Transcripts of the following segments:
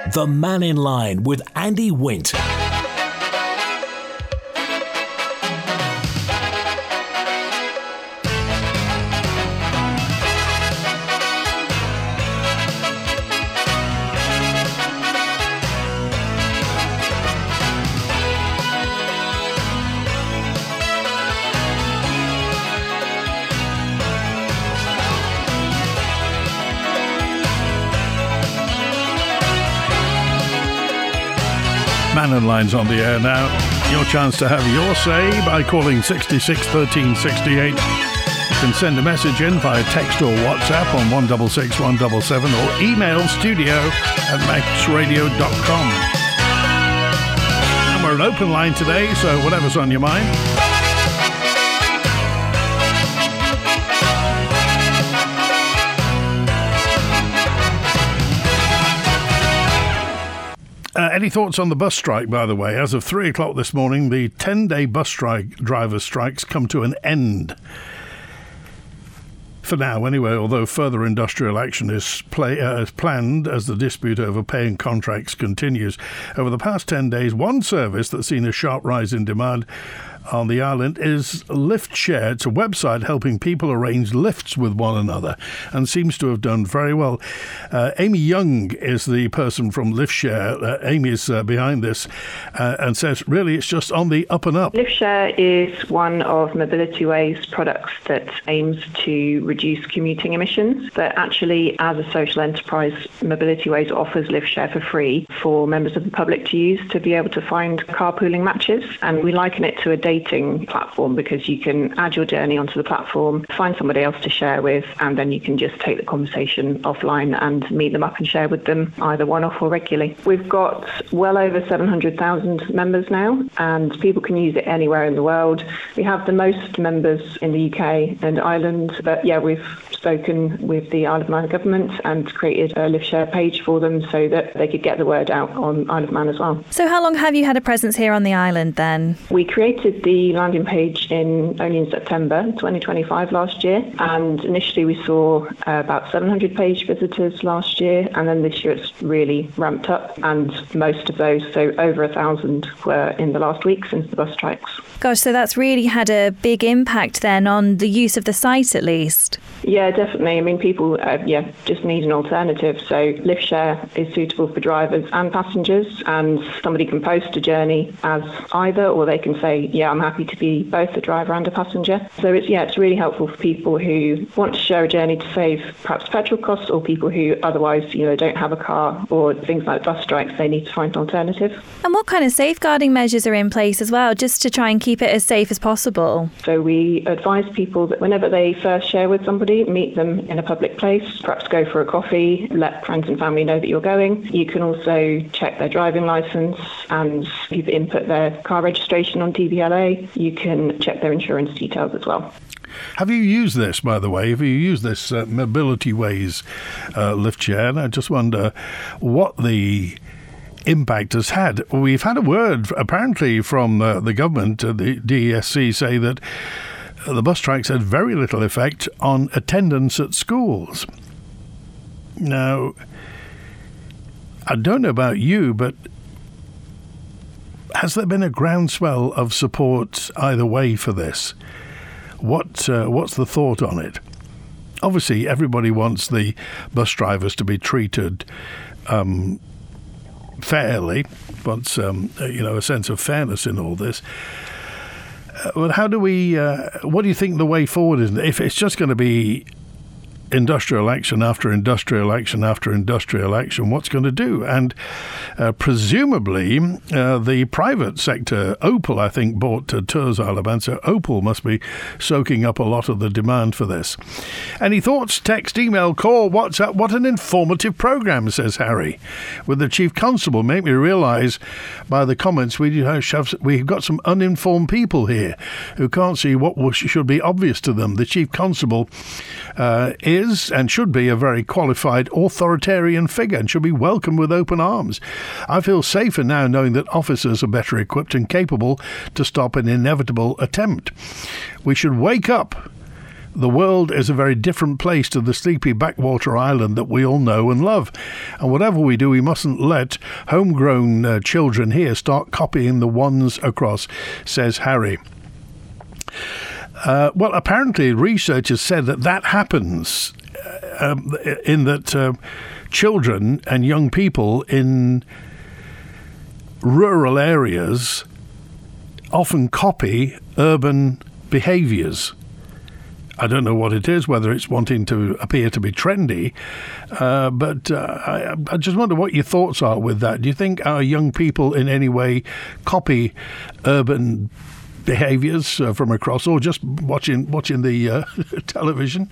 The Man in Line with Andy Wint. Man and Line's on the air now. Your chance to have your say by calling 66 13 68. You can send a message in via text or WhatsApp on 166 177 or email studio@maxradio.com. And we're an open line today, so whatever's on your mind. Any thoughts on the bus strike, by the way? As of 3 o'clock this morning, the 10-day bus driver strikes come to an end. For now, anyway, although further industrial action is planned as the dispute over pay and contracts continues. Over the past 10 days, one service that's seen a sharp rise in demand on the island is LiftShare. It's a website helping people arrange lifts with one another and seems to have done very well. Amy Young is the person from LiftShare. Amy's behind this and says really it's just on the up and up. LiftShare is one of Mobility Way's products that aims to reduce commuting emissions, but actually as a social enterprise, Mobility Ways offers LiftShare for free for members of the public to use to be able to find carpooling matches, and we liken it to a dating platform because you can add your journey onto the platform, find somebody else to share with, and then you can just take the conversation offline and meet them up and share with them either one-off or regularly. We've got well over 700,000 members now, and people can use it anywhere in the world. We have the most members in the UK and Ireland, but yeah, we've spoken with the Isle of Man government and created a LiftShare page for them so that they could get the word out on Isle of Man as well. So how long have you had a presence here on the island then? We created the landing page only in September 2025 last year, and initially we saw about 700 page visitors last year, and then this year it's really ramped up, and most of those, so over 1,000, were in the last week since the bus strikes. Gosh, so that's really had a big impact then on the use of the site at least. Yeah, definitely. I mean, people just need an alternative. So LiftShare is suitable for drivers and passengers, and somebody can post a journey as either, or they can say, yeah, I'm happy to be both a driver and a passenger. So it's really helpful for people who want to share a journey to save perhaps petrol costs, or people who otherwise, don't have a car, or things like bus strikes, they need to find an alternative. And what kind of safeguarding measures are in place as well, just to try and keep it as safe as possible? So we advise people that whenever they first share with somebody, meet them in a public place, perhaps go for a coffee, let friends and family know that you're going. You can also check their driving licence, and if you input their car registration on DVLA, you can check their insurance details as well. Have you used this, by the way? Have you used this Mobility Ways LiftShare? And I just wonder what the impact has had. We've had a word, apparently, from the government, the DESC, say that the bus strikes had very little effect on attendance at schools. Now, I don't know about you, but has there been a groundswell of support either way for this? What's the thought on it? Obviously, everybody wants the bus drivers to be treated fairly, wants a sense of fairness in all this. But how do we? What do you think the way forward is? If it's just going to be industrial action after industrial action after industrial action, what's going to do? And presumably the private sector, Opal, I think, bought Tours Isle of Man, so Opal must be soaking up a lot of the demand for this. Any thoughts? Text, email, call, WhatsApp. What an informative programme, says Harry. With the Chief Constable, make me realise by the comments we've got some uninformed people here who can't see what should be obvious to them. The Chief Constable is and should be a very qualified authoritarian figure and should be welcomed with open arms. I feel safer now knowing that officers are better equipped and capable to stop an inevitable attempt. We should wake up The world is a very different place to the sleepy backwater island that we all know and love. And whatever we do, we mustn't let homegrown children here start copying the ones across, says Harry. Well, apparently researchers said that happens in that children and young people in rural areas often copy urban behaviours. I don't know what it is, whether it's wanting to appear to be trendy, but I just wonder what your thoughts are with that. Do you think our young people in any way copy urban behaviours from across, or just watching the television?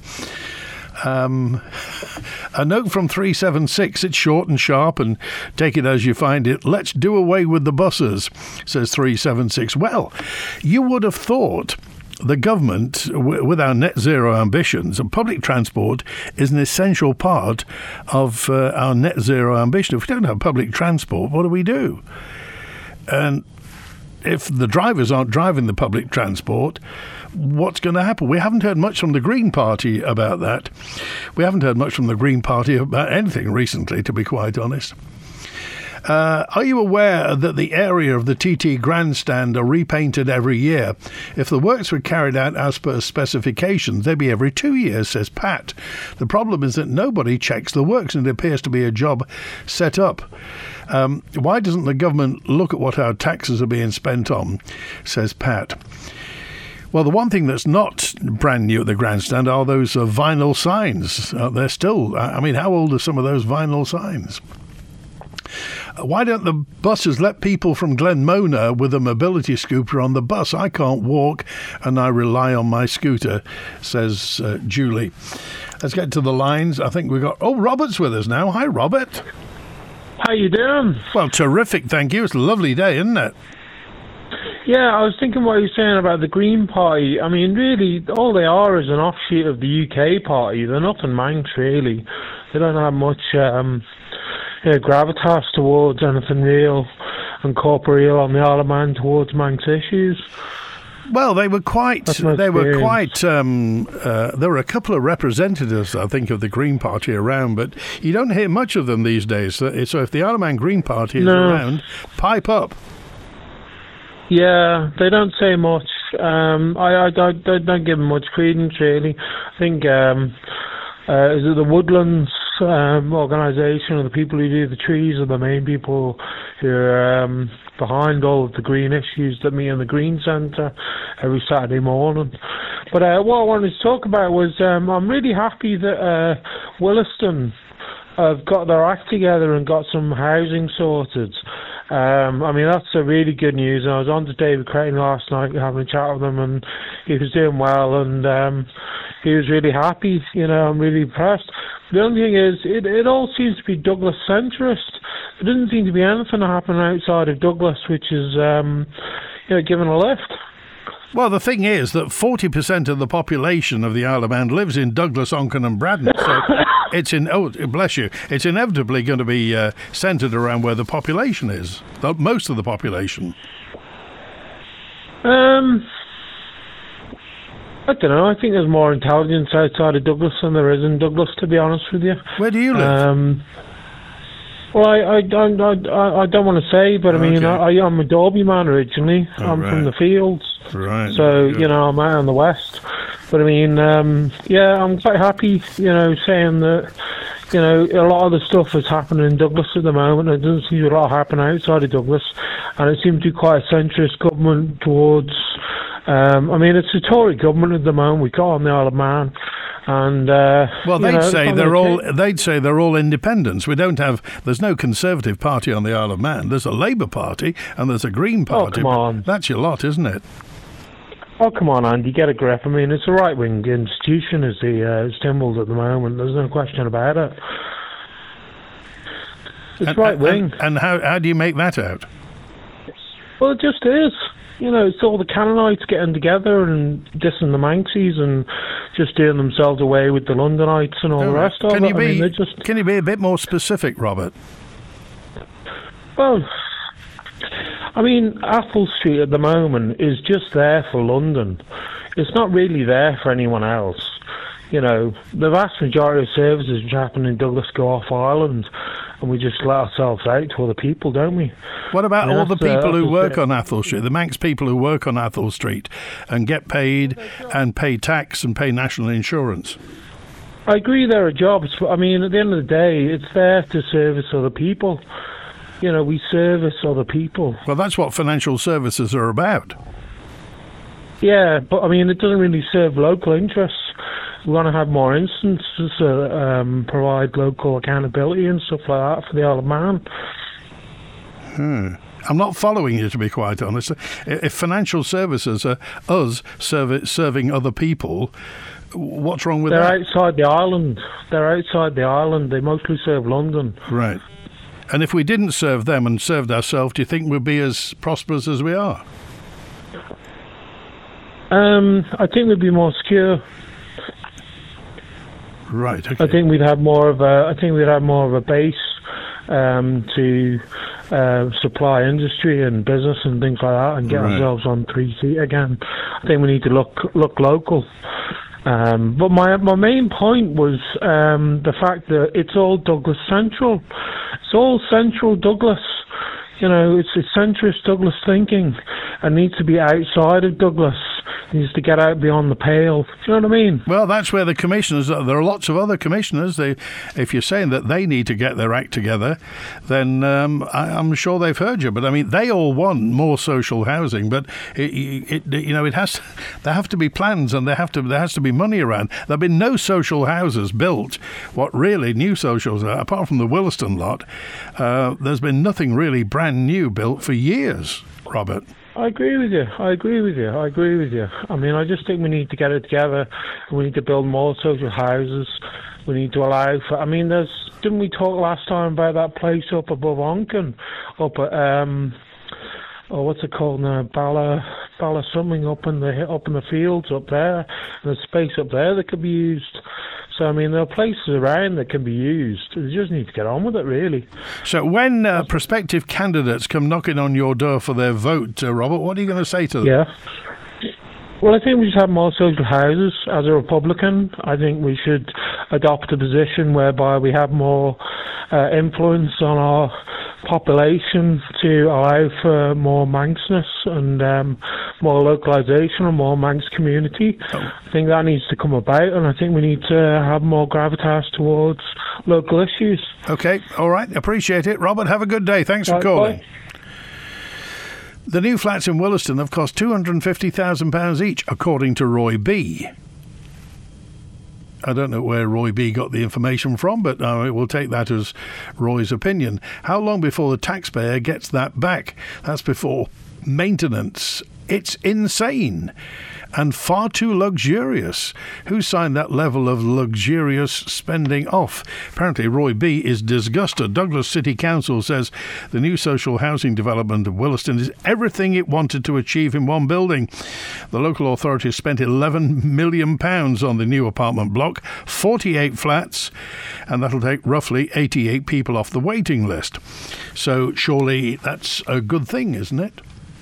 A note from 376. It's short and sharp, and take it as you find it. Let's do away with the buses, says 376. Well, you would have thought the government, with our net zero ambitions, and public transport is an essential part of our net zero ambition. If we don't have public transport, what do we do? And if the drivers aren't driving the public transport, what's going to happen? We haven't heard much from the Green Party about that. We haven't heard much from the Green Party about anything recently, to be quite honest. Are you aware that the area of the TT grandstand are repainted every year? If the works were carried out as per specifications, they'd be every 2 years, says Pat. The problem is that nobody checks the works, and it appears to be a job set up. Why doesn't the government look at what our taxes are being spent on, says Pat. Well, the one thing that's not brand new at the grandstand are those vinyl signs. They're still, I mean, how old are some of those vinyl signs? Why don't the buses let people from Glenmona with a mobility scooter on the bus? I can't walk and I rely on my scooter, says Julie. Let's get to the lines. I think we've got... Oh, Robert's with us now. Hi, Robert. How you doing? Well, terrific, thank you. It's a lovely day, isn't it? Yeah, I was thinking what you were saying about the Green Party. I mean, really, all they are is an offshoot of the UK Party. They're nothing Manx, really. They don't have much... gravitas towards anything real and corporeal on the Isle of Man towards Manx issues. Well, there were a couple of representatives, I think, of the Green Party around, but you don't hear much of them these days. So if the Isle of Man Green Party is around, pipe up. Yeah, they don't say much. I don't give them much credence, really. I think, is it the Woodlands organisation, or the people who do the trees, are the main people who are behind all of the green issues that meet in the Green Centre every Saturday morning. But what I wanted to talk about was I'm really happy that Williston have got their act together and got some housing sorted. I mean, that's a really good news. I was on to David Creighton last night having a chat with him, and he was doing well, and he was really happy. I'm really impressed. The only thing is, it all seems to be Douglas centrist. There doesn't seem to be anything happening outside of Douglas, which is, given a lift. Well, the thing is that 40% of the population of the Isle of Man lives in Douglas, Onchan and Braddon. So it's it's inevitably going to be centred around where the population is, most of the population. I don't know. I think there's more intelligence outside of Douglas than there is in Douglas, to be honest with you. Where do you live? Well, I don't want to say, but I mean, I'm a Derby man originally. I'm from the fields. Right. So, I'm out in the west. But I mean, I'm quite happy, saying that, a lot of the stuff that's happening in Douglas at the moment. There doesn't seem to be a lot happening outside of Douglas. And it seems to be quite a centrist government towards... it's a Tory government at the moment. We got on the Isle of Man. And they'd say they're all independents. There's no Conservative Party on the Isle of Man. There's a Labour Party and there's a Green Party. Oh, come on. That's your lot, isn't it? Oh, come on, Andy, get a grip. I mean, it's a right-wing institution as the symbols at the moment. There's no question about it. It's right-wing. And how do you make that out? Well, it just is. It's all the Canaanites getting together and dissing the Manxies and just doing themselves away with the Londonites and all the rest of it. Can you be a bit more specific, Robert? Well, I mean, Athol Street at the moment is just there for London. It's not really there for anyone else. You know, the vast majority of services which happen in Douglas go off island, and we just let ourselves out to other people, don't we? What about all the people who work on Athol Street, the Manx people who work on Athol Street and get paid and pay tax and pay national insurance? I agree there are jobs, but I mean, at the end of the day, it's there to service other people. You know, we service other people. Well, that's what financial services are about. Yeah, but I mean, it doesn't really serve local interests. We want to have more instances, provide local accountability and stuff like that for the Isle of Man. I'm not following you, to be quite honest. If financial services are us serving other people, what's wrong with that? They're outside the island. They mostly serve London. Right. And if we didn't serve them and served ourselves, do you think we'd be as prosperous as we are? I think we'd be more secure. Right. Okay. I think we'd have more of a base to supply industry and business and things like that, and get ourselves on 3 feet again. I think we need to look local. But my main point was the fact that it's all Douglas Central. It's all central Douglas. You know, it's centrist Douglas thinking, and needs to be outside of Douglas. Needs to get out beyond the pale. Do you know what I mean? Well, that's where the commissioners, there are lots of other commissioners. If you're saying that they need to get their act together, then I'm sure they've heard you. But I mean, they all want more social housing, but there have to be plans, and there has to be money around. There've been no social houses built. What really new socials are, apart from the Williston lot, there's been nothing really brand new built for years, Robert. I agree with you. I mean, I just think we need to get it together. We need to build more social houses. We need to allow for... I mean, didn't we talk last time about that place up above Onken? Up at... what's it called now? Bala something up in the fields up there. And there's space up there that could be used. So, I mean, there are places around that can be used. We just need to get on with it, really. So when prospective candidates come knocking on your door for their vote, Robert, what are you going to say to them? Yeah. Well, I think we should have more social houses. As a Republican, I think we should adopt a position whereby we have more influence on our population to allow for more Manxness and more localisation and more Manx community. I think that needs to come about, and I think we need to have more gravitas towards local issues. Okay, all right, appreciate it. Robert, have a good day. Thanks for calling. Bye. The new flats in Williston have cost £250,000 each, according to Roy B. I don't know where Roy B got the information from, but we'll take that as Roy's opinion. How long before the taxpayer gets that back? That's before maintenance. It's insane and far too luxurious. Who signed that level of luxurious spending off? Apparently Roy B is disgusted. Douglas City Council says the new social housing development of Williston is everything it wanted to achieve in one building. The local authorities spent £11 million on the new apartment block, 48 flats, and that'll take roughly 88 people off the waiting list. So surely that's a good thing, isn't it?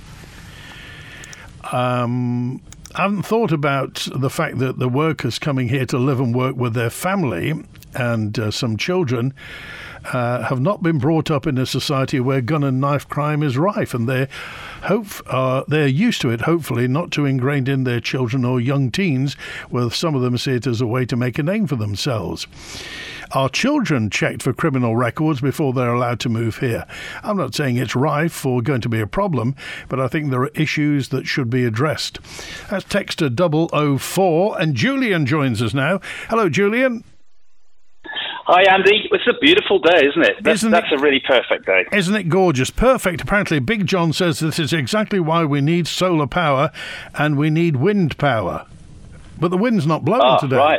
I haven't thought about the fact that the workers coming here to live and work with their family and some children have not been brought up in a society where gun and knife crime is rife, and they're used to it, hopefully, not too ingrained in their children or young teens, where some of them see it as a way to make a name for themselves. Are children checked for criminal records before they're allowed to move here? I'm not saying it's rife or going to be a problem, but I think there are issues that should be addressed. That's texter 004, and Julian joins us now. Hello, Julian. Hi, Andy. It's a beautiful day, isn't it? That's a really perfect day. Isn't it gorgeous? Perfect. Apparently, Big John says this is exactly why we need solar power and we need wind power. But the wind's not blowing today. Right.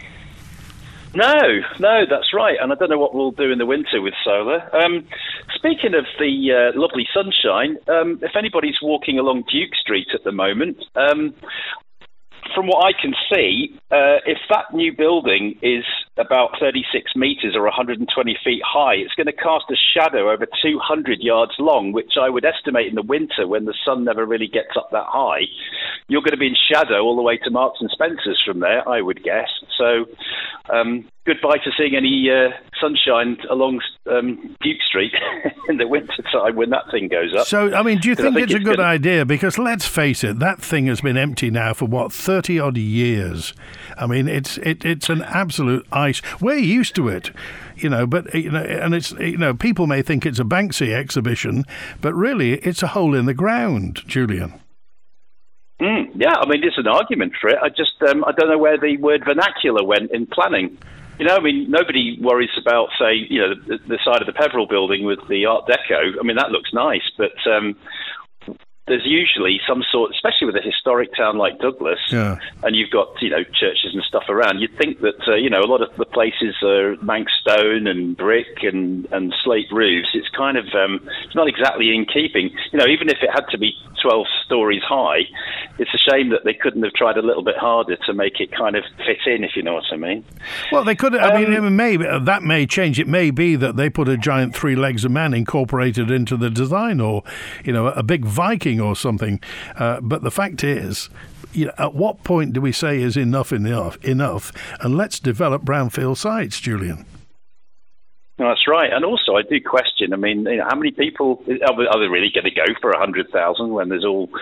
No, that's right. And I don't know what we'll do in the winter with solar. Speaking of the lovely sunshine, if anybody's walking along Duke Street at the moment, from what I can see, if that new building is about 36 metres or 120 feet high. It's going to cast a shadow over 200 yards long, which I would estimate in the winter, when the sun never really gets up that high, you're going to be in shadow all the way to Marks and Spencer's from there, I would guess. So goodbye to seeing any sunshine along Duke Street in the winter time when that thing goes up. So, I mean, do you think it's a good idea? Because let's face it, that thing has been empty now for, 30-odd years. I mean, it's an absolute ice. We're used to it, but, and it's, people may think it's a Banksy exhibition, but really it's a hole in the ground, Julian. Yeah, I mean, there's an argument for it. I just, I don't know where the word vernacular went in planning. Nobody worries about, say, the side of the Peveril building with the Art Deco. I mean, that looks nice, but there's usually some sort, especially with a historic town like Douglas, and you've got, churches and stuff around, you'd think that, a lot of the places are Manx stone and brick and slate roofs. It's kind of, it's not exactly in keeping. Even if it had to be 12 stories high, it's a shame that they couldn't have tried a little bit harder to make it kind of fit in, if you know what I mean. Well, they could. That may change. It may be that they put a giant 3 legs of man incorporated into the design, or a big Viking or something. But the fact is, at what point do we say is enough, and let's develop brownfield sites, Julian? No, that's right. And also, I do question, how many people are they really going to go for 100,000 when there's all,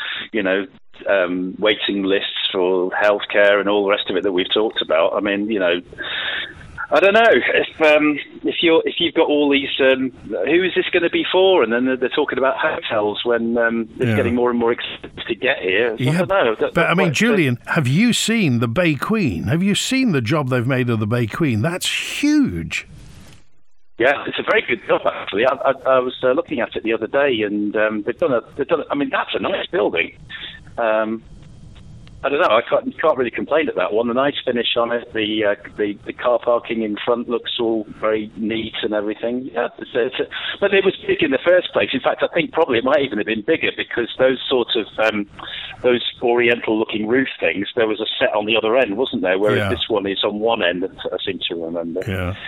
waiting lists for healthcare and all the rest of it that we've talked about? I don't know if you've got all these. Who is this going to be for? And then they're talking about hotels when it's getting more and more expensive to get here. Yeah, I don't know. But Julian, have you seen the Bay Queen? Have you seen the job they've made of the Bay Queen? That's huge. Yeah, it's a very good job, actually. I was looking at it the other day, and they've done. I mean, that's a nice building. I don't know. I can't really complain at that one. The nice finish on it, the car parking in front looks all very neat and everything. Yeah, but it was big in the first place. In fact, I think probably it might even have been bigger, because those sorts of those Oriental-looking roof things, there was a set on the other end, wasn't there? Whereas this one is on one end, I seem to remember.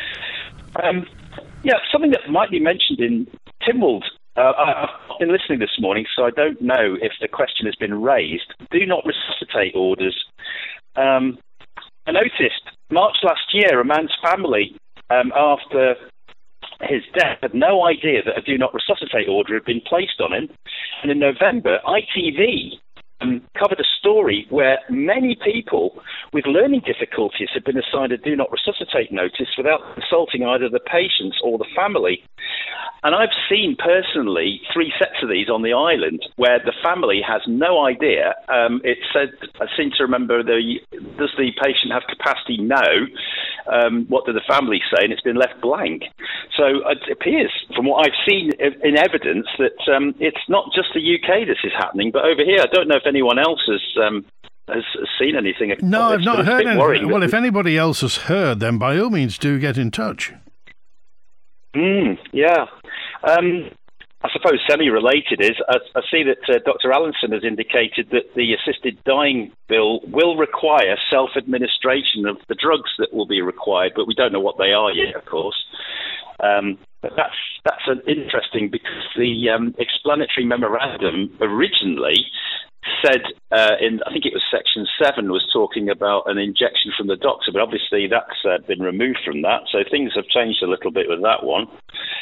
Yeah. Something that might be mentioned in Tynwald. I've been listening this morning, so I don't know if the question has been raised. Do not resuscitate orders. I noticed March last year, a man's family, after his death, had no idea that a do not resuscitate order had been placed on him. And in November, ITV covered a story where many people with learning difficulties had been assigned a do not resuscitate notice without consulting either the patients or the family. And I've seen personally 3 sets of these on the island where the family has no idea. It said, I seem to remember, does the patient have capacity? No. What do the family say? And it's been left blank. So it appears, from what I've seen in evidence, that it's not just the UK this is happening, but over here, I don't know if anyone else has seen anything. No, I've not heard anything. Well, if anybody else has heard, then by all means do get in touch. Yeah. I suppose semi-related is, I see that Dr. Allinson has indicated that the assisted dying bill will require self-administration of the drugs that will be required, but we don't know what they are yet, of course. But that's an interesting, because the explanatory memorandum originally said, I think it was section 7, was talking about an injection from the doctor, but obviously that's been removed from that, so things have changed a little bit with that one.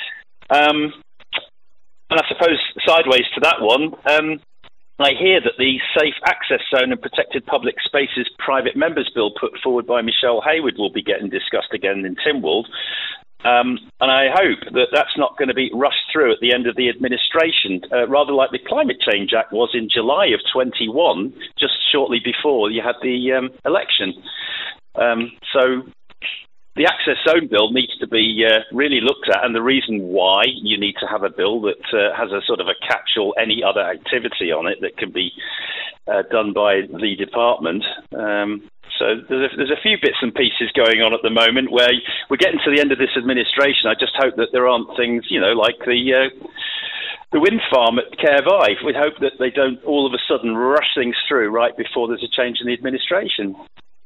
And I suppose sideways to that one, I hear that the Safe Access Zone and Protected Public Spaces Private Members Bill put forward by Michelle Hayward will be getting discussed again in Tynwald. And I hope that that's not going to be rushed through at the end of the administration, rather like the Climate Change Act was in July of 21, just shortly before you had the election. So the Access Zone Bill needs to be really looked at, and the reason why you need to have a bill that has a sort of a catch-all any other activity on it that can be done by the department. So there's a few bits and pieces going on at the moment where we're getting to the end of this administration. I just hope that there aren't things, like the wind farm at Caervai. We hope that they don't all of a sudden rush things through right before there's a change in the administration.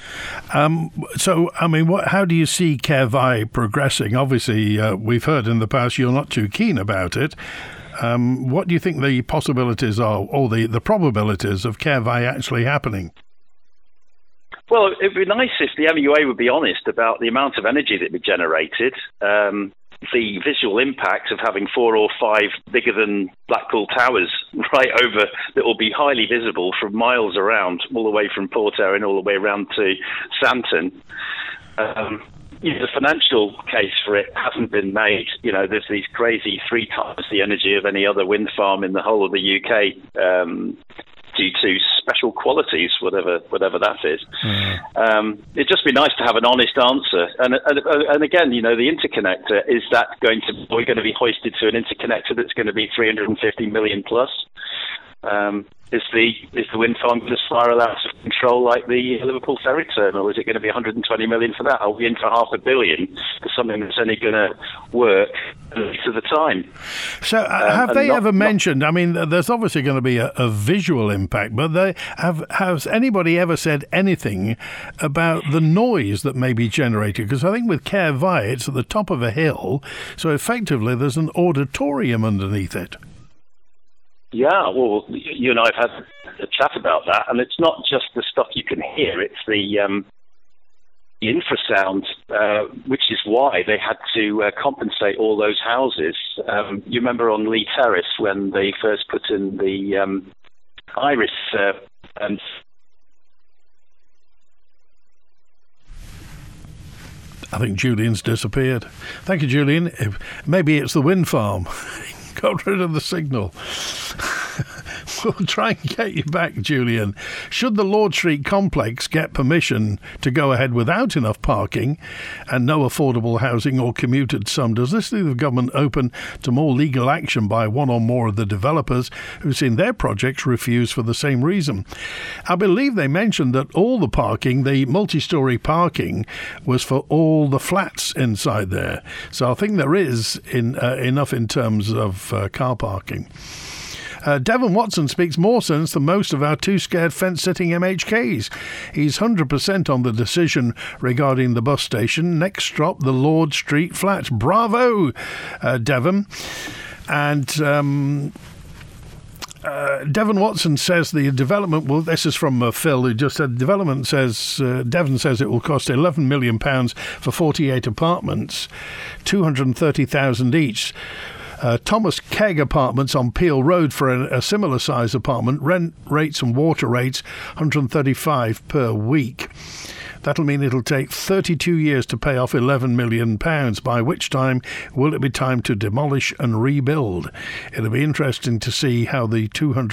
So, I mean, how do you see Caervai progressing? Obviously, we've heard in the past you're not too keen about it. What do you think the possibilities are, or the probabilities of Caervai actually happening? Well, it would be nice if the MUA would be honest about the amount of energy that would be generated, the visual impact of having 4 or 5 bigger than Blackpool Towers right over that will be highly visible from miles around, all the way from Port Erin all the way around to Santon. The financial case for it hasn't been made. There's these crazy 3 times the energy of any other wind farm in the whole of the UK due to special qualities, whatever that is. It'd just be nice to have an honest answer. And again, the interconnector, is that we're going to be hoisted to an interconnector that's going to be 350 million plus? Is the wind farm going to spiral out of control like the Liverpool ferry terminal? Is it going to be 120 million for that? Are we in for $500 million for something that's only going to work to the time? So have they ever mentioned, I mean, there's obviously going to be a visual impact, but has anybody ever said anything about the noise that may be generated? Because I think with Caervai, it's at the top of a hill, so effectively there's an auditorium underneath it. Yeah, well, you and I have had a chat about that, and it's not just the stuff you can hear, it's the infrasound, which is why they had to compensate all those houses. You remember on Lee Terrace when they first put in the Iris and I think Julian's disappeared. Thank you, Julian. Maybe it's the wind farm. Got rid of the signal. We'll try and get you back, Julian. Should the Lord Street complex get permission to go ahead without enough parking and no affordable housing or commuted sum, does this leave the government open to more legal action by one or more of the developers who've seen their projects refused for the same reason? I believe they mentioned that all the parking, the multi-storey parking, was for all the flats inside there. So I think there is enough in terms of car parking. Devon Watson speaks more sense than most of our too-scared fence-sitting MHKs. He's 100% on the decision regarding the bus station. Next stop, the Lord Street flats. Bravo, Devon. And Devon Watson says the development will, this is from Phil, who just said, development says, Devon says it will cost £11 million for 48 apartments, 230,000 each. Thomas Kegg Apartments on Peel Road for a similar size apartment, rent rates and water rates, £135 per week. That'll mean it'll take 32 years to pay off £11 million, by which time will it be time to demolish and rebuild. It'll be interesting to see how the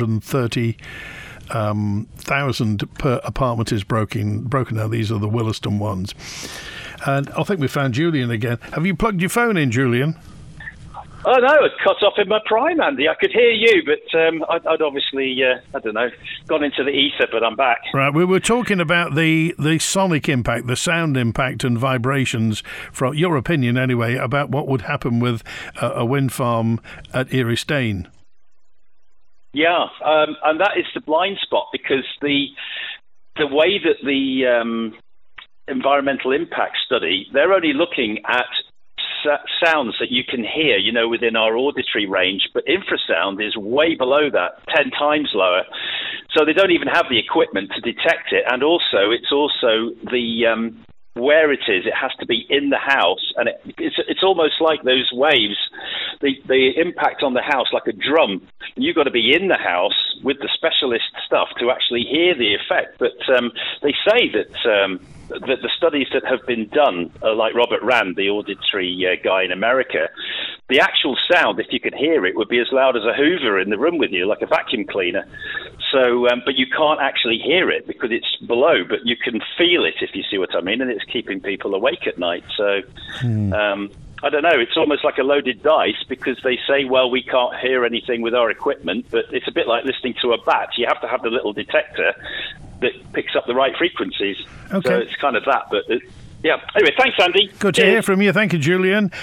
230,000 per apartment is broken down. These are the Williston ones. And I think we found Julian again. Have you plugged your phone in, Julian? Oh, no, it cut off in my prime, Andy. I could hear you, but I'd obviously, gone into the ether, but I'm back. Right, we were talking about the sonic impact, the sound impact and vibrations, from your opinion anyway, about what would happen with a wind farm at Eriestaine. Yeah, and that is the blind spot, because the way that the environmental impact study, they're only looking at sounds that you can hear, within our auditory range, but infrasound is way below that, 10 times lower. So they don't even have the equipment to detect it, and also it's also the where it is. It has to be in the house, and it's almost like those waves, the impact on the house, like a drum. You've got to be in the house with the specialist stuff to actually hear the effect. But they say that the studies that have been done, like Robert Rand, the auditory guy in America, the actual sound, if you could hear it, would be as loud as a Hoover in the room with you, like a vacuum cleaner. So, but you can't actually hear it because it's below, but you can feel it, if you see what I mean, and it's keeping people awake at night. So, I don't know, it's almost like a loaded dice, because they say, well, we can't hear anything with our equipment, but it's a bit like listening to a bat. You have to have the little detector that picks up the right frequencies. Okay. So it's kind of that, but yeah. Anyway, thanks, Andy. Good to hear from you. Thank you, Julian.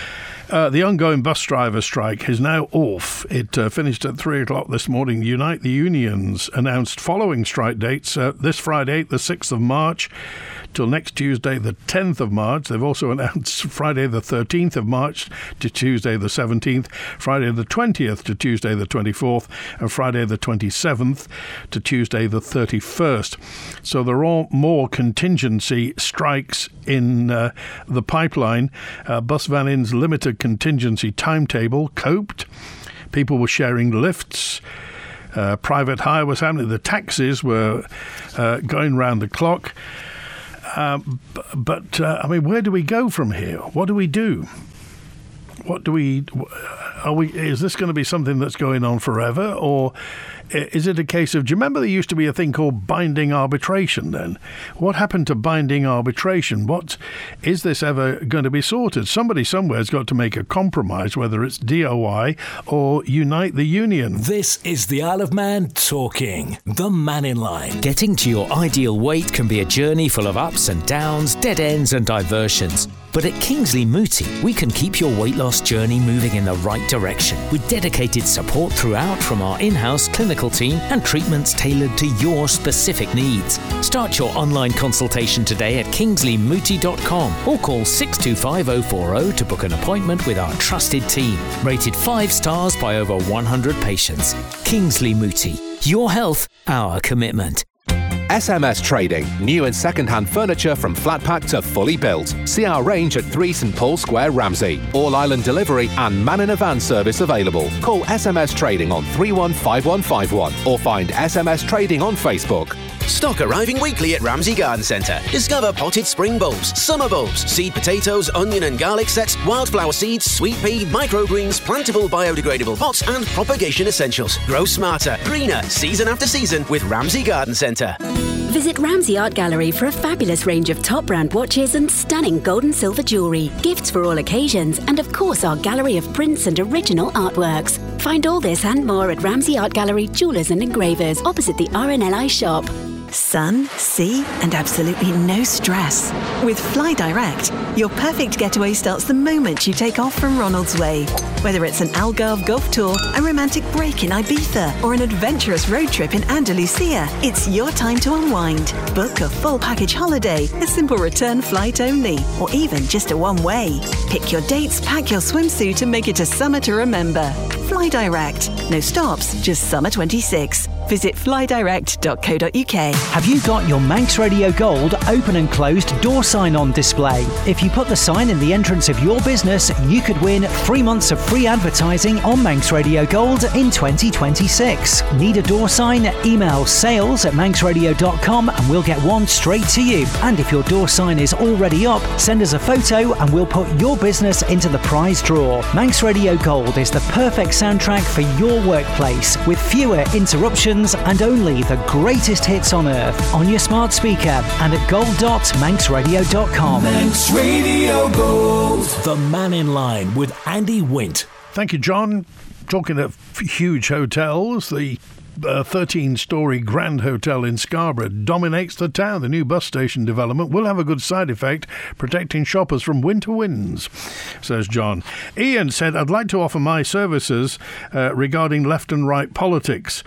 The ongoing bus driver strike is now off. It finished at 3 o'clock this morning. Unite the Unions announced following strike dates this Friday, the 6th of March, till next Tuesday, the 10th of March. They've also announced Friday the 13th of March to Tuesday the 17th, Friday the 20th to Tuesday the 24th, and Friday the 27th to Tuesday the 31st. So there are more contingency strikes in the pipeline. Bus Vannin's limited contingency timetable coped. People were sharing lifts. Private hire was happening. The taxis were going round the clock. But where do we go from here? What do we do? Is this going to be something that's going on forever, or is it a case of, do you remember there used to be a thing called binding arbitration then? What happened to binding arbitration? Is this ever going to be sorted? Somebody somewhere's got to make a compromise, whether it's DOI or Unite the Union. This is the Isle of Man talking, the Man in Line. Getting to your ideal weight can be a journey full of ups and downs, dead ends and diversions. But at Kingsley Mooti, we can keep your weight loss journey moving in the right direction with dedicated support throughout from our in-house clinical team and treatments tailored to your specific needs. Start your online consultation today at kingsleymooti.com or call 625040 to book an appointment with our trusted team. Rated 5 stars by over 100 patients. Kingsley Mooti. Your health, our commitment. SMS Trading. New and second-hand furniture from flat pack to fully built. See our range at 3 St Paul Square, Ramsey. All island delivery and man in a van service available. Call SMS Trading on 315151 or find SMS Trading on Facebook. Stock arriving weekly at Ramsey Garden Centre. Discover potted spring bulbs, summer bulbs, seed potatoes, onion and garlic sets, wildflower seeds, sweet pea, microgreens, plantable biodegradable pots and propagation essentials. Grow smarter, greener, season after season with Ramsey Garden Centre. Visit Ramsey Art Gallery for a fabulous range of top brand watches and stunning gold and silver jewellery, gifts for all occasions, and of course our gallery of prints and original artworks. Find all this and more at Ramsey Art Gallery, Jewellers and Engravers, opposite the RNLI shop. Sun, sea, and absolutely no stress. With Fly Direct, your perfect getaway starts the moment you take off from Ronald's Way. Whether it's an Algarve golf tour, a romantic break in Ibiza, or an adventurous road trip in Andalusia, it's your time to unwind. Book a full package holiday, a simple return flight only, or even just a one-way. Pick your dates, pack your swimsuit, and make it a summer to remember. Fly Direct. No stops, just summer 26. Visit flydirect.co.uk. Have you got your Manx Radio Gold open and closed door sign on display? If you put the sign in the entrance of your business, you could win 3 months of free advertising on Manx Radio Gold in 2026. Need a door sign? Email sales@manxradio.com and we'll get one straight to you. And if your door sign is already up, send us a photo and we'll put your business into the prize draw. Manx Radio Gold is the perfect soundtrack for your workplace with fewer interruptions and only the greatest hits on earth on your smart speaker and at gold.manxradio.com. Manx Radio Gold. The Man in Line with Andy Wint. Thank you, John. Talking of huge hotels, the 13-storey Grand Hotel in Scarborough dominates the town. The new bus station development will have a good side effect, protecting shoppers from winter winds, says John. Ian said, I'd like to offer my services regarding left and right politics.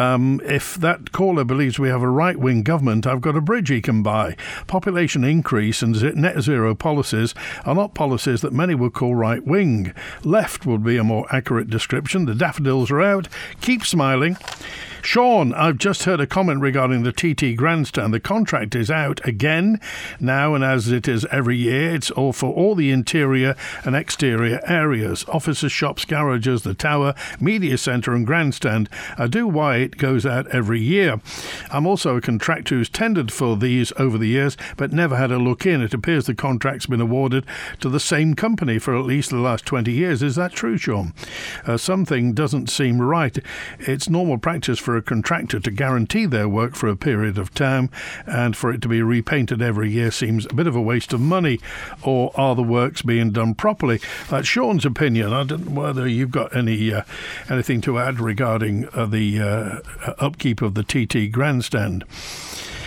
If that caller believes we have a right-wing government, I've got a bridge he can buy. Population increase and net zero policies are not policies that many would call right-wing. Left would be a more accurate description. The daffodils are out. Keep smiling. Sean, I've just heard a comment regarding the TT Grandstand. The contract is out again now, and as it is every year, it's all for all the interior and exterior areas. Offices, shops, garages, the tower, media centre and grandstand. I do why it goes out every year. I'm also a contractor who's tendered for these over the years, but never had a look in. It appears the contract's been awarded to the same company for at least the last 20 years. Is that true, Sean? Something doesn't seem right. It's normal practice for a contractor to guarantee their work for a period of time, and for it to be repainted every year seems a bit of a waste of money. Or are the works being done properly? That's Sean's opinion. I don't know whether you've got anything to add regarding the upkeep of the TT Grandstand.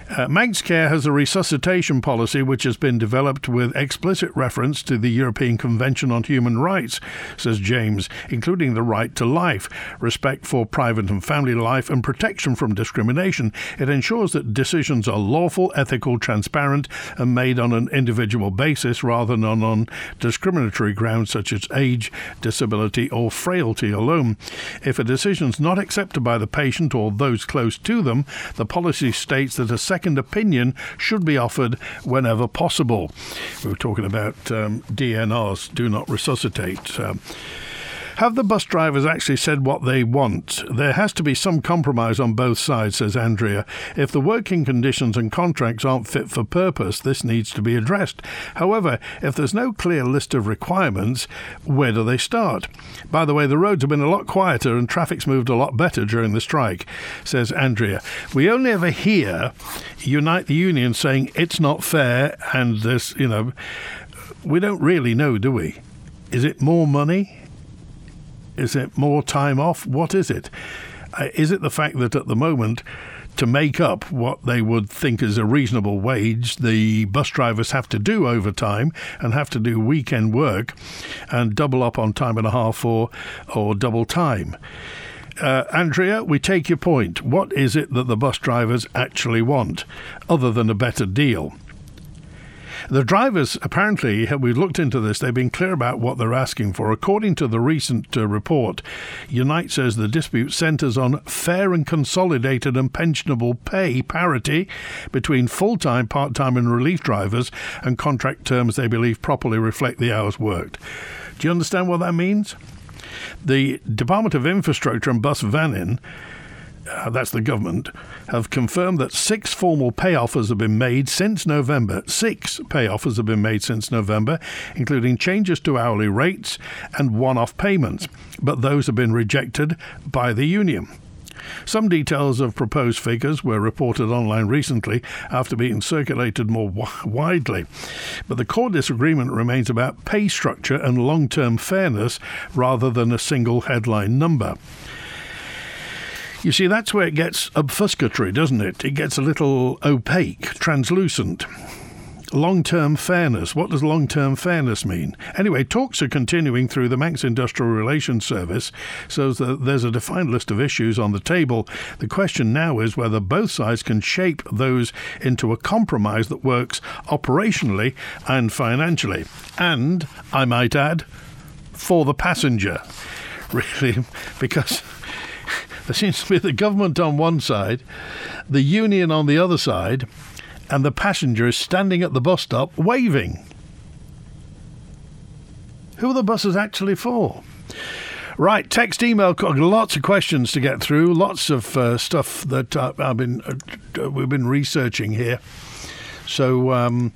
Manx Care has a resuscitation policy which has been developed with explicit reference to the European Convention on Human Rights, says James, including the right to life, respect for private and family life, and protection from discrimination. It ensures that decisions are lawful, ethical, transparent, and made on an individual basis rather than on discriminatory grounds such as age, disability, or frailty alone. If a decision is not accepted by the patient or those close to them, the policy states that a second opinion should be offered whenever possible. We were talking about DNRs, do not resuscitate. Have the bus drivers actually said what they want? There has to be some compromise on both sides, says Andrea. If the working conditions and contracts aren't fit for purpose, this needs to be addressed. However, if there's no clear list of requirements, where do they start? By the way, the roads have been a lot quieter and traffic's moved a lot better during the strike, says Andrea. We only ever hear Unite the Union saying it's not fair and this, we don't really know, do we? Is it more money? Is it more time off? What is it? Is it the fact that at the moment, to make up what they would think is a reasonable wage, the bus drivers have to do overtime and have to do weekend work and double up on time and a half or double time? Andrea, we take your point. What is it that the bus drivers actually want, other than a better deal? The drivers, apparently, we've looked into this, they've been clear about what they're asking for. According to the recent report, Unite says the dispute centres on fair and consolidated and pensionable pay parity between full-time, part-time and relief drivers, and contract terms they believe properly reflect the hours worked. Do you understand what that means? The Department of Infrastructure and Bus Vannin, that's the government, have confirmed that 6 formal pay offers have been made since November. 6 pay offers have been made since November, including changes to hourly rates and one-off payments, but those have been rejected by the union. Some details of proposed figures were reported online recently after being circulated more widely. But the core disagreement remains about pay structure and long-term fairness rather than a single headline number. You see, that's where it gets obfuscatory, doesn't it? It gets a little opaque, translucent. Long-term fairness. What does long-term fairness mean? Anyway, talks are continuing through the Manx Industrial Relations Service, so there's a defined list of issues on the table. The question now is whether both sides can shape those into a compromise that works operationally and financially. And, I might add, for the passenger. Really, because there seems to be the government on one side, the union on the other side, and the passenger is standing at the bus stop waving. Who are the buses actually for? Right, text, email, lots of questions to get through, lots of stuff that we've been researching here. So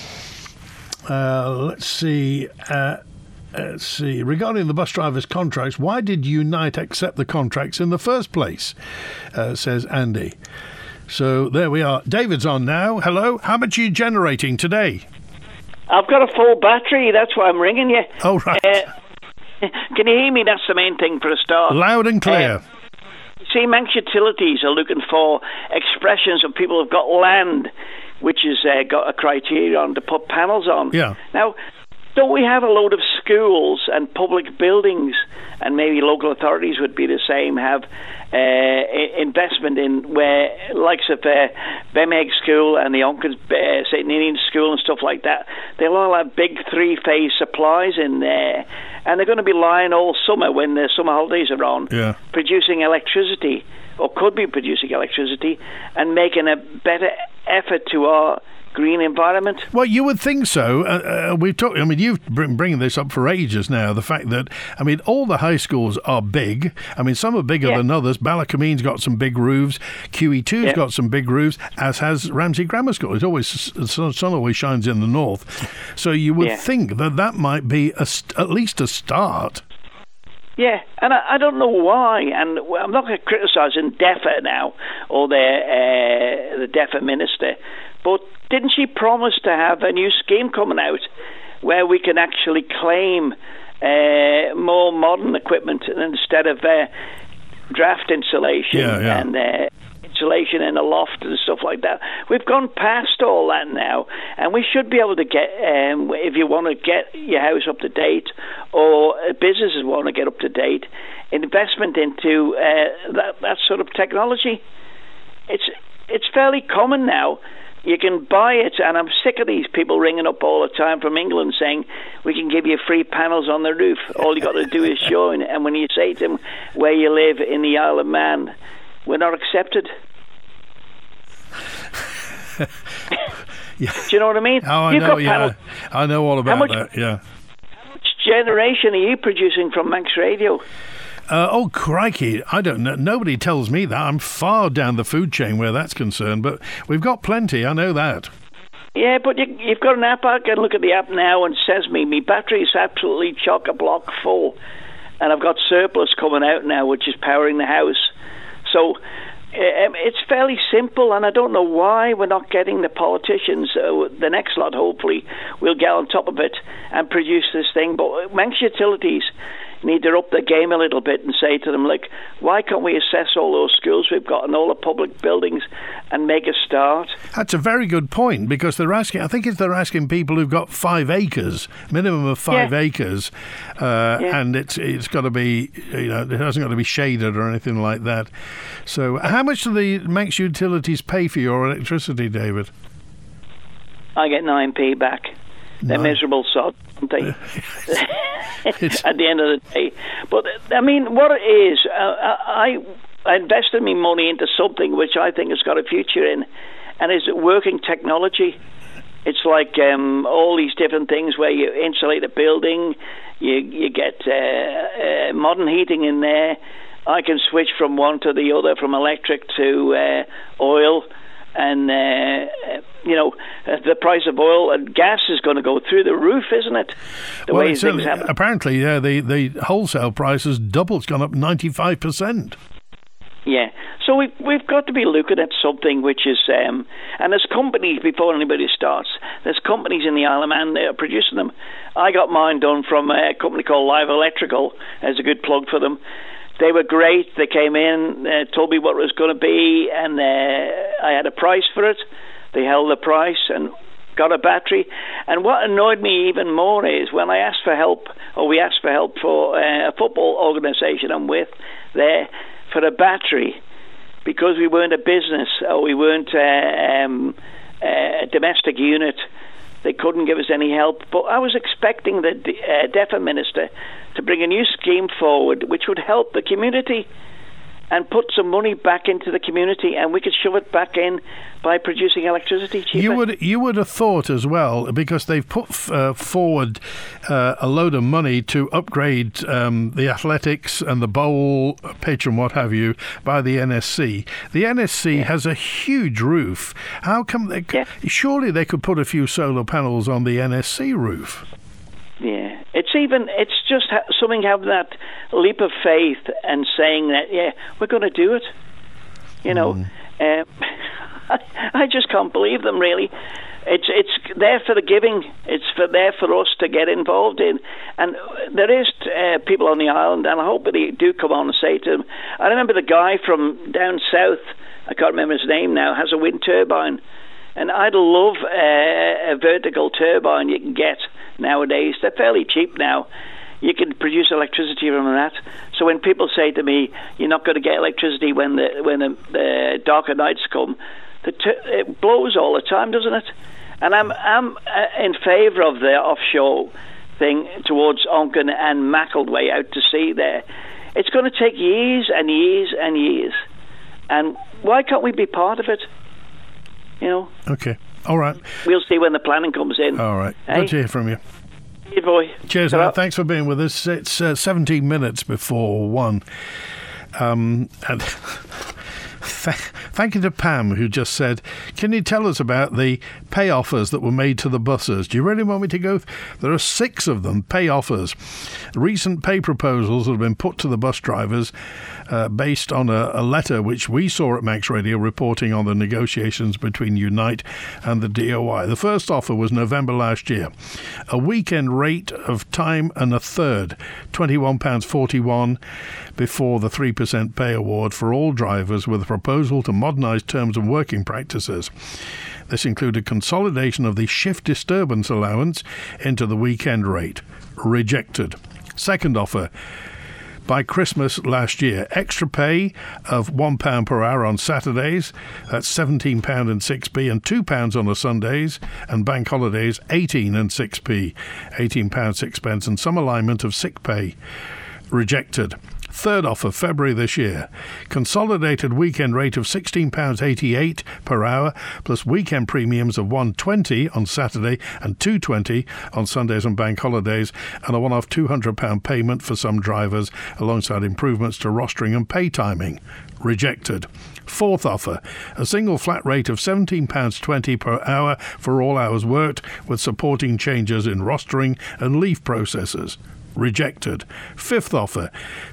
let's see. Regarding the bus drivers' contracts, why did Unite accept the contracts in the first place? Says Andy. So there we are. David's on now. Hello. How much are you generating today? I've got a full battery. That's why I'm ringing you. Oh, right. Can you hear me? That's the main thing for a start. Loud and clear. See, Manx Utilities are looking for expressions of people who've got land, which has got a criterion to put panels on. Yeah. Now, don't we have a load of schools and public buildings, and maybe local authorities would be the same, have investment in where, likes of Bemeg School and the Onkers St. Ninian School and stuff like that, they'll all have big 3-phase supplies in there, and they're going to be lying all summer when the summer holidays are on, producing electricity, or could be producing electricity, and making a better effort to our green environment. Well, you would think so. We've talked. I mean, you've been bringing this up for ages now. The fact that, I mean, all the high schools are big. I mean, some are bigger than others. Ballacameen's got some big roofs. QE2's got some big roofs, as has Ramsey Grammar School. It's always the sun always shines in the north. So you would think that might be at least a start. Yeah, and I don't know why, and I'm not going to criticise DEFA now, or the DEFA minister, but didn't she promise to have a new scheme coming out where we can actually claim more modern equipment instead of draft insulation and insulation in a loft and stuff like that. We've gone past all that now, and we should be able to get, if you want to get your house up to date, or businesses want to get up to date, investment into that sort of technology. It's fairly common now. You can buy it, and I'm sick of these people ringing up all the time from England saying we can give you free panels on the roof. All you got to do is join. And when you say to them where you live in the Isle of Man, we're not accepted. Yeah. Do you know what I mean? Oh, I know. Yeah, I know all about that. Yeah. How much generation are you producing from Manx Radio? Oh, crikey. I don't know. Nobody tells me that. I'm far down the food chain where that's concerned, but we've got plenty. I know that. Yeah, but you've got an app. I can look at the app now and it says my battery is absolutely chock-a-block full. And I've got surplus coming out now, which is powering the house. So it's fairly simple, and I don't know why we're not getting the politicians. The next lot, hopefully, will get on top of it and produce this thing. But Manx Utilities need to up the game a little bit and say to them, like, why can't we assess all those schools we've got and all the public buildings and make a start? That's a very good point, because they're asking, I think they're asking people who've got 5 acres, minimum of 5 acres, and it's got to be, it hasn't got to be shaded or anything like that. So how much do the Manx Utilities pay for your electricity, David? I get 9p back. They're miserable sods, aren't they? At the end of the day. But, I mean, what it is, I invested my money into something which I think has got a future in, and is working technology. It's like all these different things where you insulate a building, you get modern heating in there. I can switch from one to the other, from electric to oil. And, the price of oil and gas is going to go through the roof, isn't it? Apparently, the wholesale price has doubled. It's gone up 95%. Yeah. So we've got to be looking at something which is... and there's companies, before anybody starts, there's companies in the Isle of Man that are producing them. I got mine done from a company called Live Electrical, as a good plug for them. They were great. They came in, told me what it was going to be, and I had a price for it. They held the price and got a battery. And what annoyed me even more is when I asked for help, or we asked for help for a football organisation I'm with there, for a battery, because we weren't a business or we weren't a domestic unit, they couldn't give us any help. But I was expecting the DEFRA minister to bring a new scheme forward which would help the community and put some money back into the community, and we could shove it back in by producing electricity cheaper. You would have thought as well, because they've put forward a load of money to upgrade the athletics and the bowl pitch and what have you by the NSC. The NSC has a huge roof. How come surely they could put a few solar panels on the NSC roof? Yeah, it's just something, having that leap of faith and saying that, we're going to do it. I just can't believe them, really. It's there for the giving. It's there for us to get involved in. And there is people on the island, and I hope they do come on and say to them. I remember the guy from down south, I can't remember his name now, has a wind turbine. And I'd love a vertical turbine you can get nowadays. They're fairly cheap now. You can produce electricity from that. So when people say to me, you're not going to get electricity when the darker nights come, it blows all the time, doesn't it? And I'm in favour of the offshore thing towards Onken and Mackledway out to sea there. It's going to take years and years and years. And why can't we be part of it? Okay. All right. We'll see when the planning comes in. All right. Good to hear from you. Hey, boy. Cheers, man. Thanks for being with us. It's 17 minutes before 1. And thank you to Pam, who just said, can you tell us about the pay offers that were made to the buses? Do you really want me to go? There are 6 of them, pay offers. Recent pay proposals have been put to the bus drivers based on a letter which we saw at Manx Radio reporting on the negotiations between Unite and the DOI. The first offer was November last year. A weekend rate of time and a third, £21.41 before the 3% pay award for all drivers, with a proposal to modernise terms and working practices. This included consolidation of the shift disturbance allowance into the weekend rate. Rejected. Second offer, by Christmas last year, extra pay of £1 per hour on Saturdays, that's £17 and 6p, and £2 on the Sundays, and bank holidays 18 and 6p, £18 6pence, and some alignment of sick pay. Rejected. Third offer, February this year. Consolidated weekend rate of £16.88 per hour, plus weekend premiums of £1.20 on Saturday and £2.20 on Sundays and bank holidays, and a one-off £200 payment for some drivers, alongside improvements to rostering and pay timing. Rejected. Fourth offer, a single flat rate of £17.20 per hour for all hours worked, with supporting changes in rostering and leave processes. Rejected. Fifth offer,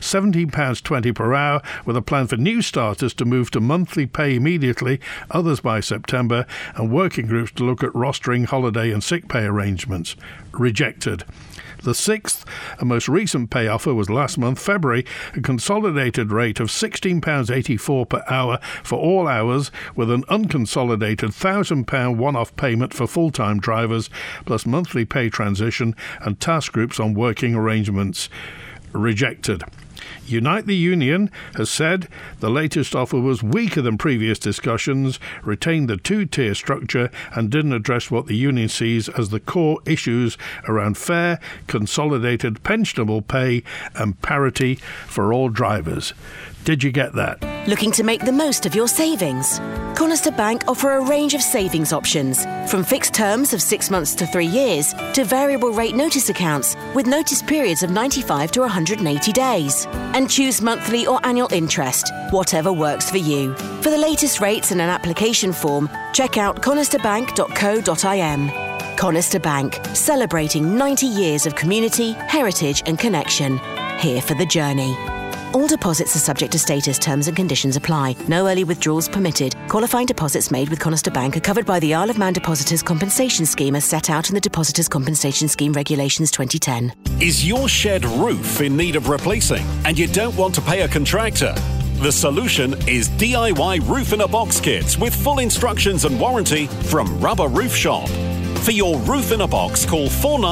£17.20 per hour, with a plan for new starters to move to monthly pay immediately, others by September, and working groups to look at rostering, holiday and sick pay arrangements. Rejected. The sixth and most recent pay offer was last month, February, a consolidated rate of £16.84 per hour for all hours, with an unconsolidated £1,000 one-off payment for full-time drivers, plus monthly pay transition and task groups on working arrangements. Rejected. Unite the Union has said the latest offer was weaker than previous discussions, retained the two-tier structure, and didn't address what the union sees as the core issues around fair, consolidated pensionable pay and parity for all drivers. Did you get that? Looking to make the most of your savings? Conister Bank offer a range of savings options, from fixed terms of 6 months to 3 years to variable rate notice accounts with notice periods of 95 to 180 days. And choose monthly or annual interest, whatever works for you. For the latest rates and an application form, check out conisterbank.co.im. Conister Bank, celebrating 90 years of community, heritage and connection. Here for the journey. All deposits are subject to status, terms and conditions apply. No early withdrawals permitted. Qualifying deposits made with Conister Bank are covered by the Isle of Man Depositors Compensation Scheme as set out in the Depositors Compensation Scheme Regulations 2010. Is your shed roof in need of replacing and you don't want to pay a contractor? The solution is DIY Roof-in-a-Box kits with full instructions and warranty from Rubber Roof Shop. For your roof-in-a-box, call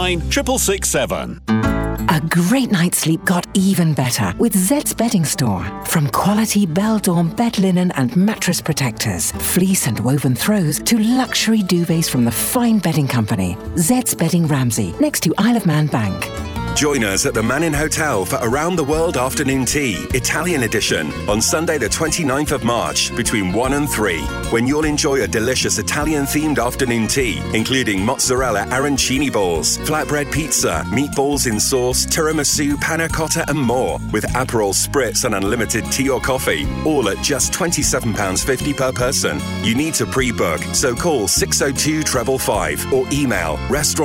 49667. A great night's sleep got even better with Zed's Bedding Store. From quality Bell-Dorm bed linen and mattress protectors, fleece and woven throws, to luxury duvets from the fine bedding company. Zed's Bedding Ramsey, next to Isle of Man Bank. Join us at the Mannin Hotel for Around the World Afternoon Tea, Italian edition, on Sunday the 29th of March between 1 and 3, when you'll enjoy a delicious Italian-themed afternoon tea, including mozzarella arancini balls, flatbread pizza, meatballs in sauce, tiramisu, panna cotta and more, with Aperol Spritz and unlimited tea or coffee, all at just £27.50 per person. You need to pre-book, so call 602 555 or email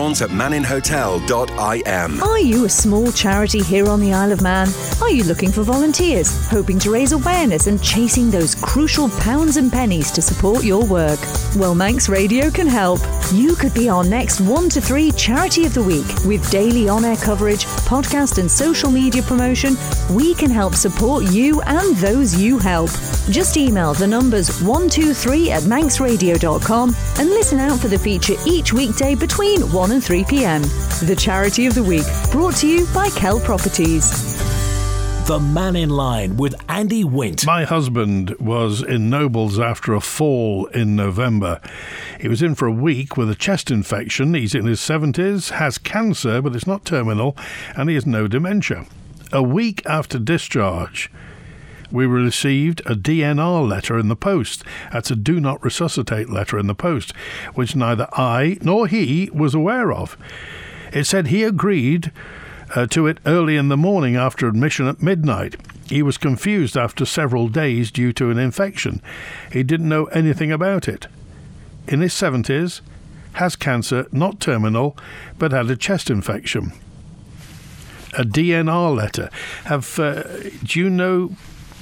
restaurants@manninhotel.im. Are you a small charity here on the Isle of Man? Are you looking for volunteers, hoping to raise awareness and chasing those crucial pounds and pennies to support your work? Well, Manx Radio can help. You could be our next 1 to 3 Charity of the Week. With daily on-air coverage, podcast and social media promotion, we can help support you and those you help. Just email the numbers 123@manxradio.com and listen out for the feature each weekday between 1 and 3 p.m. The Charity of the Week, brought to you by Kell Properties. The Man in Line with Andy Wint. My husband was in Nobles after a fall in November. He was in for a week with a chest infection. He's in his 70s, has cancer, but it's not terminal, and he has no dementia. A week after discharge, we received a DNR letter in the post. That's a do not resuscitate letter in the post, which neither I nor he was aware of. It said he agreed to it early in the morning after admission at midnight. He was confused after several days due to an infection. He didn't know anything about it. In his 70s, has cancer, not terminal, but had a chest infection. A DNR letter. Do you know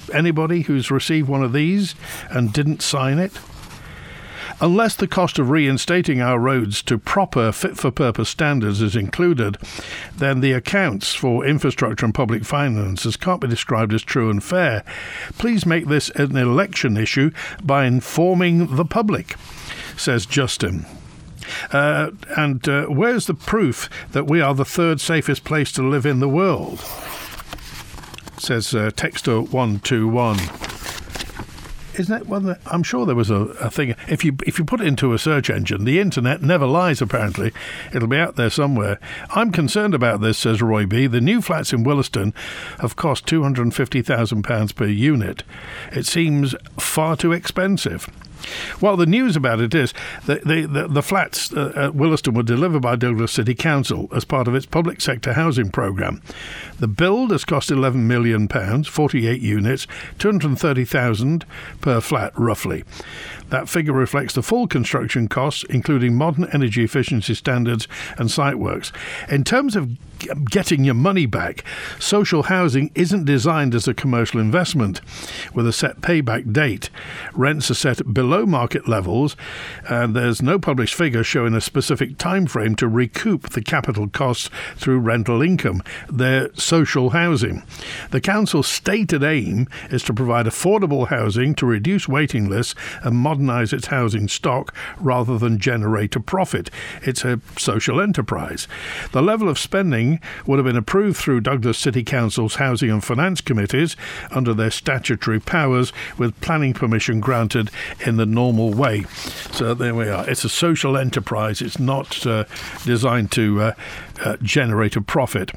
Anybody who's received one of these and didn't sign it? Unless the cost of reinstating our roads to proper fit-for-purpose standards is included, then the accounts for infrastructure and public finances can't be described as true and fair. Please make this an election issue by informing the public, says Justin. And where's the proof that we are the third safest place to live in the world? Says Texter 121. Isn't that one? I'm sure there was a thing. If you put it into a search engine, the internet never lies. Apparently, it'll be out there somewhere. I'm concerned about this, says Roy B. The new flats in Williston have cost £250,000 per unit. It seems far too expensive. Well, the news about it is that the flats at Williston were delivered by Douglas City Council as part of its public sector housing programme. The build has cost £11 million, 48 units, $230,000 per flat, roughly. That figure reflects the full construction costs, including modern energy efficiency standards and site works. In terms of getting your money back, social housing isn't designed as a commercial investment with a set payback date. Rents are set below market levels, and there's no published figure showing a specific time frame to recoup the capital costs through rental income. They're social housing. The council's stated aim is to provide affordable housing to reduce waiting lists and modernise its housing stock rather than generate a profit. It's a social enterprise. The level of spending would have been approved through Douglas City Council's Housing and Finance Committees under their statutory powers, with planning permission granted in the normal way. So there we are. It's a social enterprise. It's not designed to generate a profit.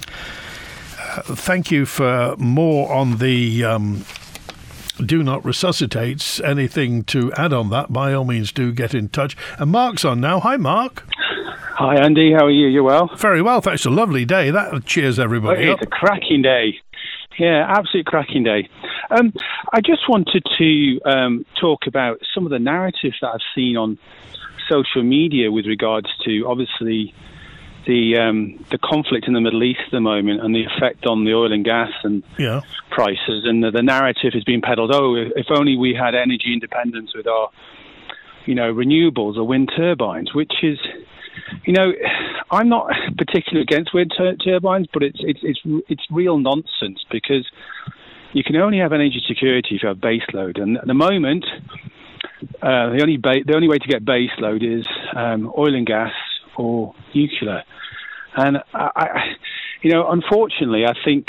Thank you for more on the Do Not Resuscitates. Anything to add on that, by all means do get in touch. And Mark's on now. Hi, Mark. Hi, Andy. How are you? You well? Very well, thanks. A lovely day. That cheers everybody up. It's a cracking day. Yeah, absolute cracking day. I just wanted to talk about some of the narratives that I've seen on social media with regards to, obviously, the conflict in the Middle East at the moment and the effect on the oil and gas and prices. And the narrative has been peddled, if only we had energy independence with our, renewables or wind turbines, which is... I'm not particularly against wind turbines, but it's real nonsense, because you can only have energy security if you have base load, and at the moment, the only way to get base load is oil and gas or nuclear. And unfortunately, I think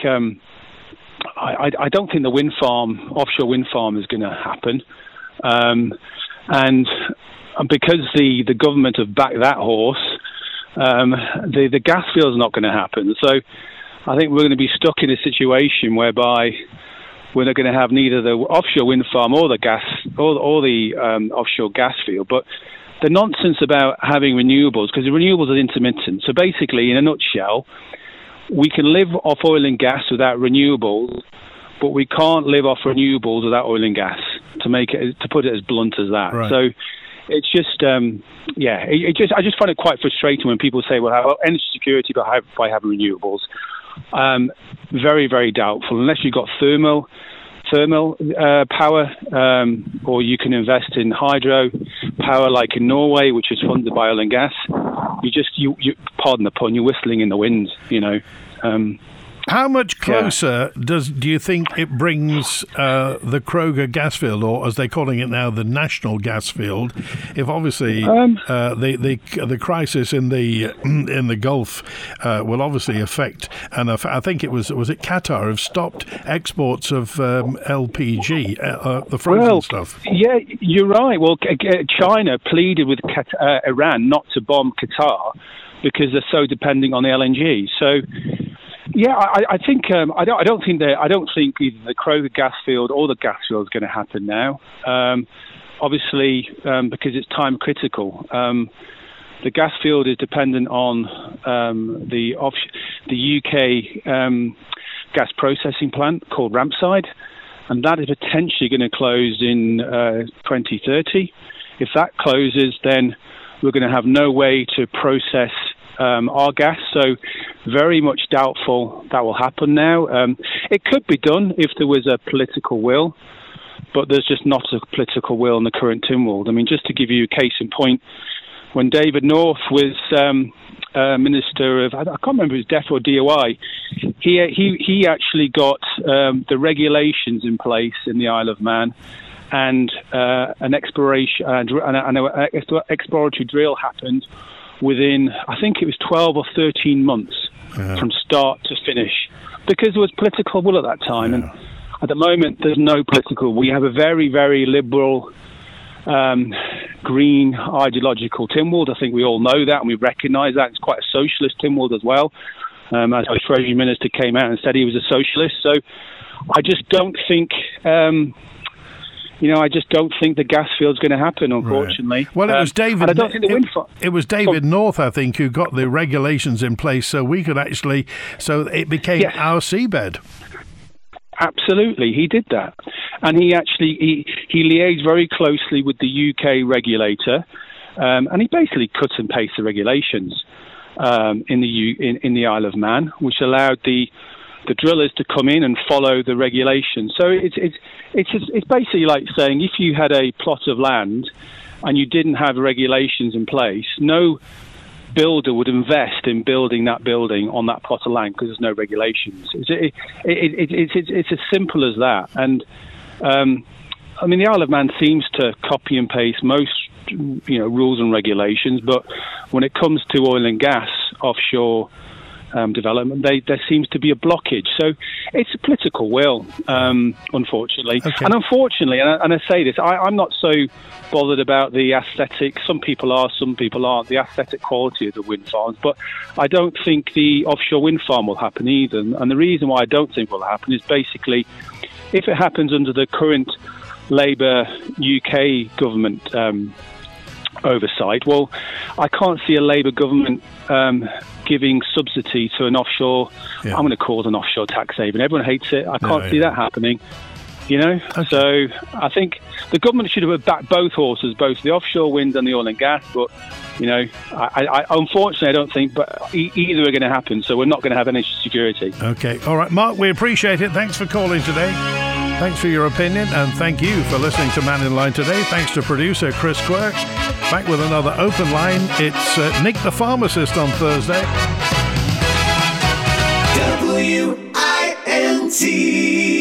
I don't think the offshore wind farm is going to happen, and because the government have backed that horse, the gas field is not going to happen. So I think we're going to be stuck in a situation whereby we're not going to have neither the offshore wind farm or the gas or the offshore gas field. But the nonsense about having renewables, because the renewables are intermittent. So basically, in a nutshell, we can live off oil and gas without renewables, but we can't live off renewables without oil and gas. To put it as blunt as that. Right. So it's just, I just find it quite frustrating when people say, well, how energy security by having renewables. Very, very doubtful, unless you've got thermal power, or you can invest in hydro power like in Norway, which is funded by oil and gas. You pardon the pun, you're whistling in the wind, How much closer do you think it brings the Kroger gas field, or as they're calling it now, the national gas field? If obviously the crisis in the Gulf will obviously affect, and I think it was it Qatar have stopped exports of LPG, the frozen stuff. Yeah, you're right. Well, China pleaded with Iran not to bomb Qatar because they're so dependent on the LNG. So. Yeah, I think I don't think either the Kroger gas field or the gas field is going to happen now. Obviously, because it's time critical. The gas field is dependent on the UK gas processing plant called Rampside, and that is potentially going to close in 2030. If that closes, then we're going to have no way to process our gas. So very much doubtful that will happen now. It could be done if there was a political will, but there's just not a political will in the current Tynwald. I mean, just to give you a case in point, when David North was Minister of, I can't remember if it was DEF or DOI, he actually got the regulations in place in the Isle of Man, and an exploration exploratory drill happened within, I think it was 12 or 13 months from start to finish, because there was political will at that time. And at the moment, there's no political. We have a very, very liberal, green ideological Tynwald. I think we all know that, and we recognise that. It's quite a socialist Tynwald as well. As the Treasury Minister came out and said he was a socialist. So I just don't think... I just don't think the gas field's going to happen, unfortunately. Right. Well, it was David. I don't think the wind farm. It was David North, I think, who got the regulations in place, so we could actually, so it became our seabed. Absolutely, he did that, and he liaised very closely with the UK regulator, and he basically cut and pasted the regulations in the Isle of Man, which allowed the drillers to come in and follow the regulations. So it's basically like saying if you had a plot of land and you didn't have regulations in place, no builder would invest in building that building on that plot of land because there's no regulations. It's as simple as that. And I mean, the Isle of Man seems to copy and paste most rules and regulations, but when it comes to oil and gas offshore development, there seems to be a blockage. So it's a political will, unfortunately. Okay. And unfortunately, and I say this, I'm not so bothered about the aesthetic. Some people are, some people aren't, the aesthetic quality of the wind farms. But I don't think the offshore wind farm will happen either. And the reason why I don't think it will happen is basically, if it happens under the current Labour UK government oversight, well, I can't see a Labour government giving subsidy to an offshore, I'm going to call it an offshore tax haven. Everyone hates it. I can't see that happening, Okay. So I think the government should have backed both horses, both the offshore wind and the oil and gas, but, I unfortunately, I don't think either are going to happen, so we're not going to have energy security. Okay. All right, Mark, we appreciate it. Thanks for calling today. Thanks for your opinion, and thank you for listening to Man in Line today. Thanks to producer Chris Quirk. Back with another open line. It's Nick the Pharmacist on Thursday. WINT